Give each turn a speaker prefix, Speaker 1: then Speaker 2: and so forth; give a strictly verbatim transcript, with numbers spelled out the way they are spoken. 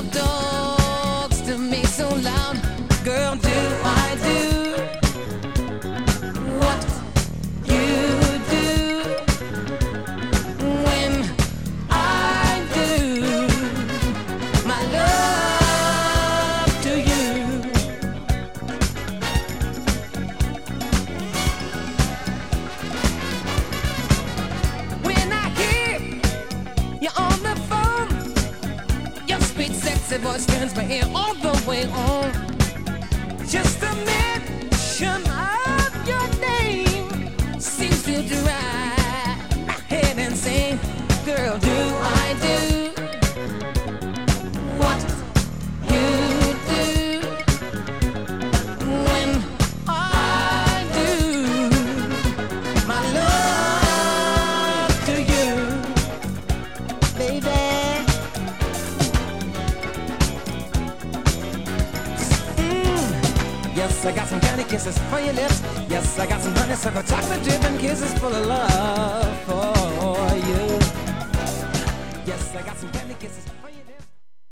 Speaker 1: love talks to me so loud. Girl, do I do what you do when I do my love to you? When I hear you on the phone, your sweet sexy voice turns my ear all the way on. Just a mention of your name seems to drive my head insane. Girl, do I do what you do when I do my love to you, baby? Yes, I got some candy kisses for your lips. Yes, I got some honeysuckle chocolate dripping kisses full of love for you. Yes, I got some candy kisses.